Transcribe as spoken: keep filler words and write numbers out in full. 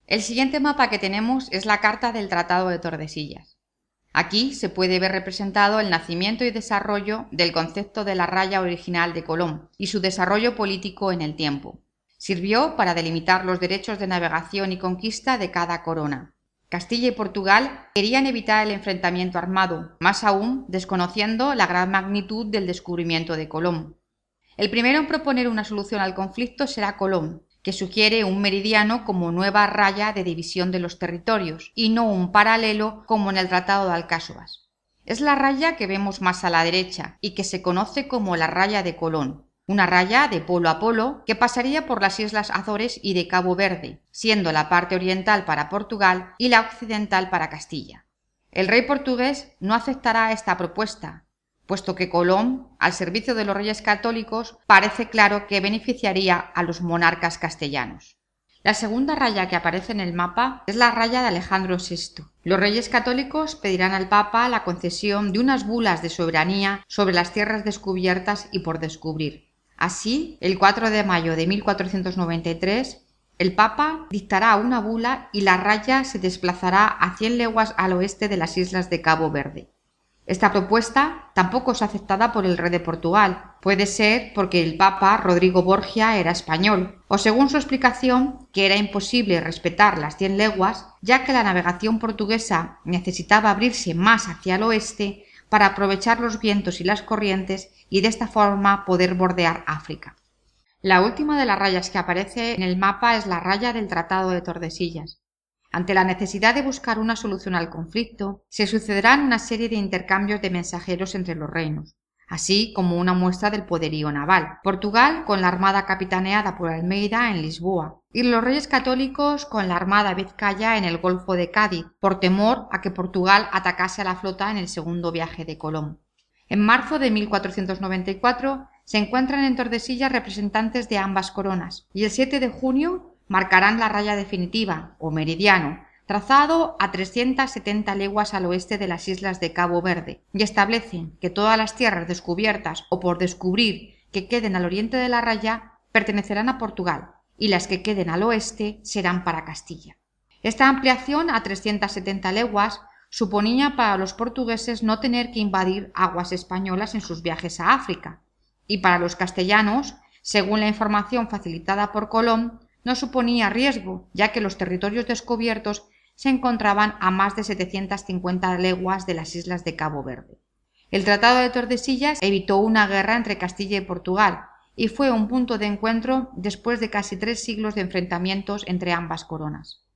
El siguiente mapa que tenemos es la carta del Tratado de Tordesillas. Aquí se puede ver representado el nacimiento y desarrollo del concepto de la raya original de Colón y su desarrollo político en el tiempo. Sirvió para delimitar los derechos de navegación y conquista de cada corona. Castilla y Portugal querían evitar el enfrentamiento armado, más aún desconociendo la gran magnitud del descubrimiento de Colón. El primero en proponer una solución al conflicto será Colón, que sugiere un meridiano como nueva raya de división de los territorios y no un paralelo como en el Tratado de Alcáçovas. Es la raya que vemos más a la derecha y que se conoce como la raya de Colón, una raya de polo a polo que pasaría por las Islas Azores y de Cabo Verde, siendo la parte oriental para Portugal y la occidental para Castilla. El rey portugués no aceptará esta propuesta, puesto que Colón, al servicio de los reyes católicos, parece claro que beneficiaría a los monarcas castellanos. La segunda raya que aparece en el mapa es la raya de Alejandro sexto. Los reyes católicos pedirán al Papa la concesión de unas bulas de soberanía sobre las tierras descubiertas y por descubrir. Así, el cuatro de mayo de mil cuatrocientos noventa y tres, el Papa dictará una bula y la raya se desplazará a cien leguas al oeste de las islas de Cabo Verde. Esta propuesta tampoco es aceptada por el rey de Portugal. Puede ser porque el Papa Rodrigo Borgia era español, o según su explicación, que era imposible respetar las cien leguas, ya que la navegación portuguesa necesitaba abrirse más hacia el oeste para aprovechar los vientos y las corrientes y de esta forma poder bordear África. La última de las rayas que aparece en el mapa es la raya del Tratado de Tordesillas. Ante la necesidad de buscar una solución al conflicto, se sucederán una serie de intercambios de mensajeros entre los reinos, así como una muestra del poderío naval. Portugal con la armada capitaneada por Almeida en Lisboa, y los reyes católicos con la armada vizcaya en el Golfo de Cádiz, por temor a que Portugal atacase a la flota en el segundo viaje de Colón. En marzo de mil cuatrocientos noventa y cuatro se encuentran en Tordesillas representantes de ambas coronas, y el siete de junio marcarán la raya definitiva, o meridiano, trazado a trescientas setenta leguas al oeste de las islas de Cabo Verde, y establecen que todas las tierras descubiertas o por descubrir que queden al oriente de la raya pertenecerán a Portugal, y las que queden al oeste serán para Castilla. Esta ampliación a trescientas setenta leguas suponía para los portugueses no tener que invadir aguas españolas en sus viajes a África, y para los castellanos, según la información facilitada por Colón, no suponía riesgo, ya que los territorios descubiertos se encontraban a más de setecientas cincuenta leguas de las islas de Cabo Verde. El Tratado de Tordesillas evitó una guerra entre Castilla y Portugal y fue un punto de encuentro después de casi tres siglos de enfrentamientos entre ambas coronas.